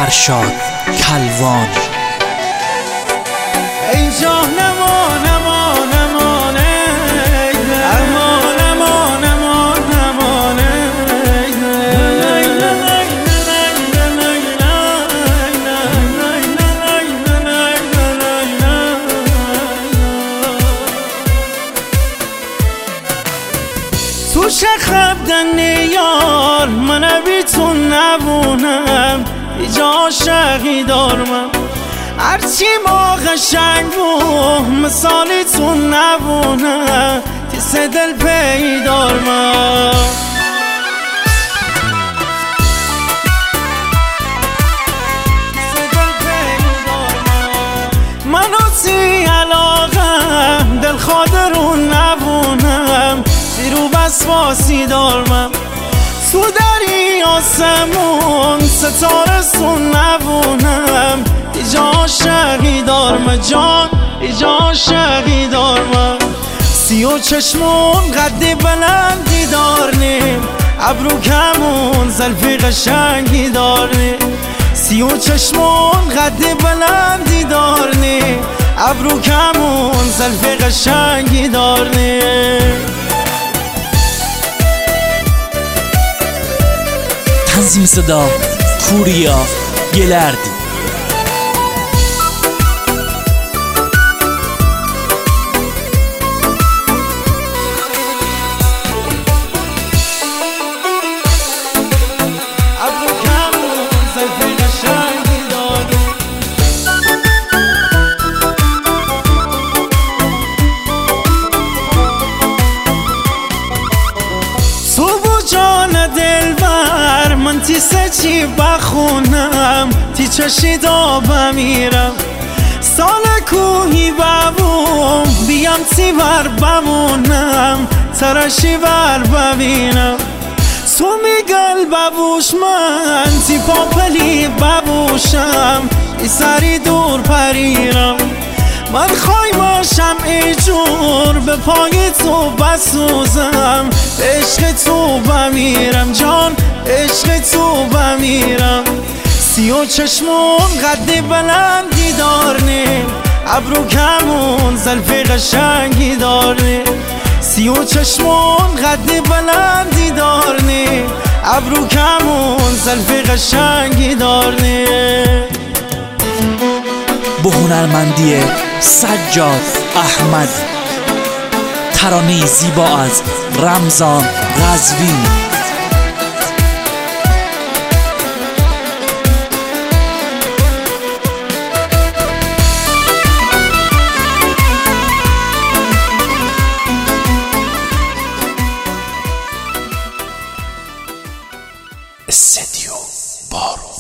ارشاد کلوان. ای جان امان امان امان امان امان امان امان تو چه خبدن یار من بی تو نبونم ایجا عاشقی دارم هرچی ما قشنگ بود مثالی تو نبونه تیس دل پیدار منو تی علاقه دل خادرون نبونم بیرو بس واسی دارم تو دری آسمون ستاره سون نبونم ایجا عاشقی دارم جان ایجا عاشقی دارم سیو چشمون قدی بلندی دارنیم ابرو کمون زلفی قشنگی دارنیم سیو چشمون قدی بلندی دارنیم ابرو کمون زلفی قشنگی دارنیم. تنظیم صدا پوریا گلردی. من تی سچی بخونم تی چشی دا بمیرم سال کوهی ببوم بیام تی بر بمونم ترشی بر ببینم تو میگل ببوش من تی پاپلی ببوشم ای سری دور پریرم من خواهی باشم ای جور به پای تو بسوزم به عشق تو بمیرم جان عشق تو بمیرم سیو چشمون قدی بلندی دارنیم ابرو کمون زلفی قشنگی دارنیم سیو چشمون قدی بلندی دارنیم ابرو کمون زلفی قشنگی دارنیم. با هنرمندی سجاد احمد، ترانه زیبا از رمضان قزوینی. استدیو بارو.